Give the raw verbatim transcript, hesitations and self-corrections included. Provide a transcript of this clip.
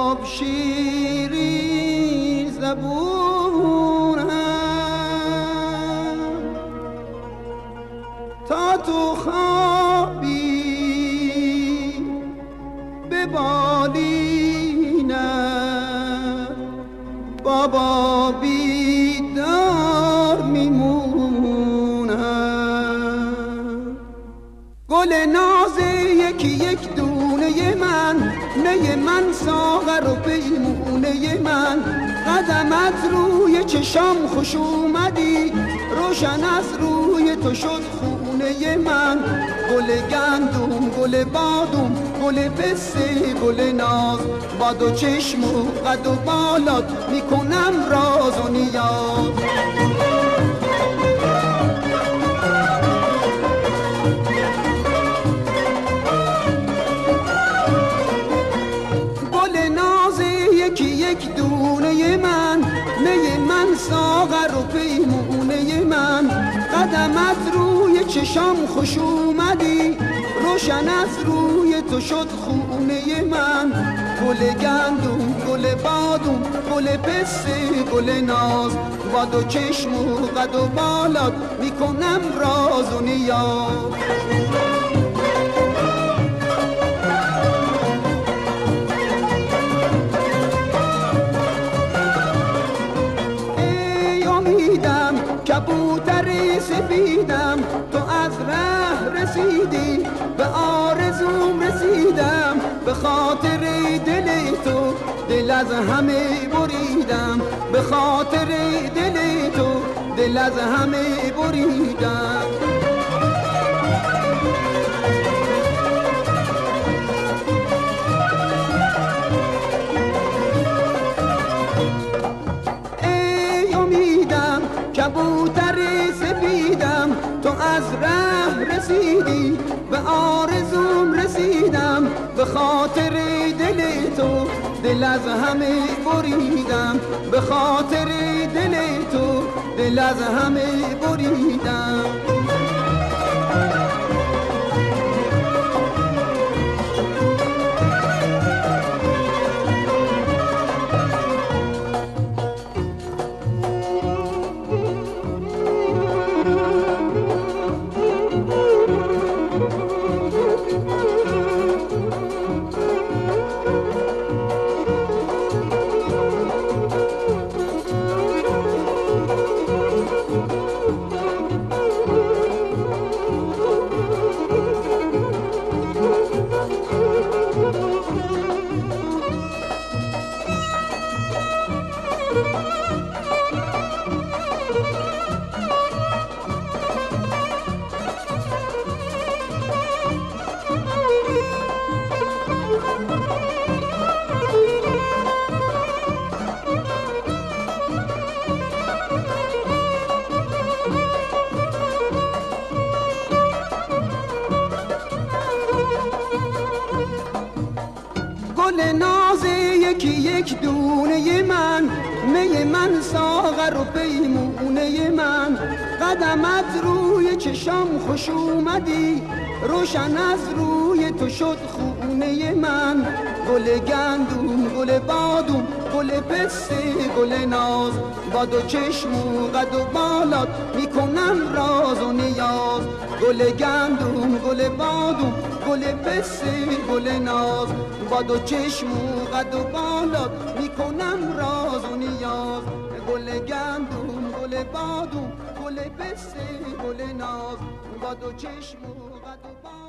گفت شیرین زبونم تا تو خوابی به بالینم بابا بیدار میمونم. گل ناز یکی یک دونه من، می من ساغر و پیمونه من، قدمت روی چشام خوش اومدی، روشن از روی تو شد خونه من. گل گندم گل بادم گل پسته گل ناز، با دو چشم و قد و بالات میکنم راز و نیاز. یک دونه من، می من ساغر و پیمونه من، قدمت روی چشام خوش اومدی، روشن از روی تو شد خونه من. گل گندم گل بادم گل پسته گل ناز، با دو چشم و قد و بالات میکنم راز و نیاز. کبوتر سفیدم تو از ره رسیدی، به آرزوم رسیدم، به خاطر دل تو دل از همه بریدم، به خاطر دل تو دل از همه بریدم. کبوتر سفیدم تو از ره رسیدی، به آرزوم رسیدم، به خاطر دل تو دل از همه بریدم، به خاطر دل تو دل از همه بریدم. گل ناز یکی یک دونه من، می من ساغر و پیمونه من، قدمت روی چشام خوش اومدی، روشن از روی تو شد خونه من. گل گندم گل بادم گل پسته گل ناز، با دو چشم و قد و بالات میکنم راز و نیاز. گل گندم گل بادم گل پسته گل ناز، با دو چشم و قد و بالات میکنم راز و نیاز. گل گندم گل بادم گل پسته گل ناز، با دو چشم و قد و بالات